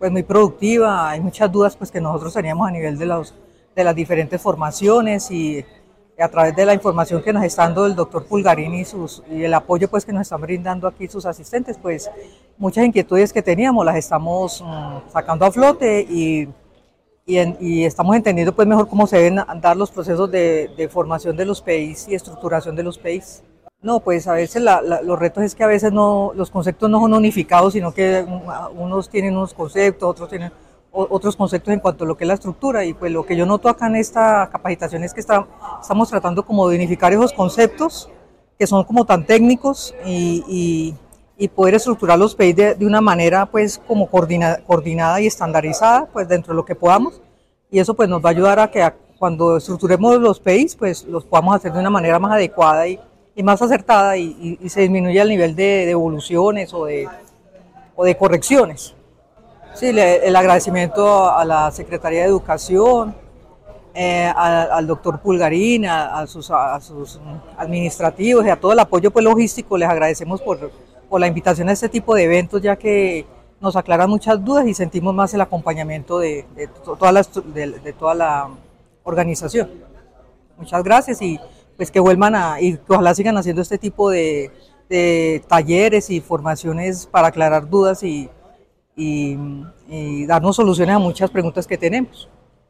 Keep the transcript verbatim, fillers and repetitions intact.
pues muy productiva. Hay muchas dudas pues que nosotros teníamos a nivel de, los, de las diferentes formaciones y a través de la información que nos está dando el doctor Pulgarín y, sus, y el apoyo pues que nos están brindando aquí sus asistentes, pues muchas inquietudes que teníamos las estamos mmm, sacando a flote y, y, en, y estamos entendiendo pues mejor cómo se deben dar los procesos de, de formación de los P I S y estructuración de los P I S. No, pues a veces la, la, los retos es que a veces no, los conceptos no son unificados, sino que unos tienen unos conceptos, otros tienen otros conceptos en cuanto a lo que es la estructura, y pues lo que yo noto acá en esta capacitación es que está, estamos tratando como de unificar esos conceptos que son como tan técnicos y, y, y poder estructurar los P I de, de una manera pues como coordina, coordinada y estandarizada pues dentro de lo que podamos, y eso pues nos va a ayudar a que a, cuando estructuremos los P I pues los podamos hacer de una manera más adecuada y, y más acertada y, y, y se disminuya el nivel de, de evoluciones o de, o de correcciones. Sí, le, el agradecimiento a la Secretaría de Educación, eh, a, al doctor Pulgarín, a, a, sus, a sus administrativos y a todo el apoyo pues, logístico. Les agradecemos por, por la invitación a este tipo de eventos, ya que nos aclaran muchas dudas y sentimos más el acompañamiento de, de, toda, la, de, de toda la organización. Muchas gracias y pues que vuelvan a, y que ojalá sigan haciendo este tipo de, de talleres y formaciones para aclarar dudas y Y, y darnos soluciones a muchas preguntas que tenemos.